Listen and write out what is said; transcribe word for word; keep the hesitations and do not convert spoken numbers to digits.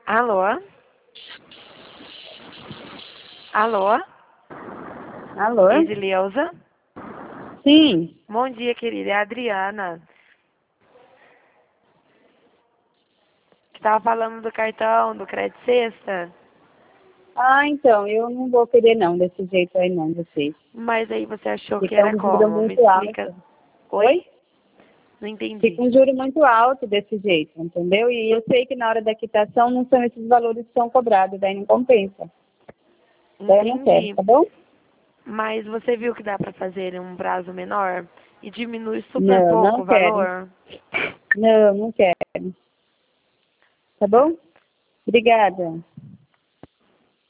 Alô? Alô? Alô? Isileuza? Sim. Bom dia, querida. É a Adriana. Que tava falando do cartão, do crédito sexta. Ah, então, eu não vou querer não, desse jeito aí não, vocês. Mas aí você achou que Fica era um juro como? Me muito explica. alto. Oi? Oi? Não entendi. Fica um juro muito alto desse jeito, entendeu? E eu sei que na hora da quitação não são esses valores que são cobrados, daí não compensa. Daí eu não quero, Entendi. tá bom? Mas você viu que dá pra fazer em um prazo menor? E diminui super Não, pouco não o quero. valor? Não, não quero. Tá Tá. bom? Obrigada.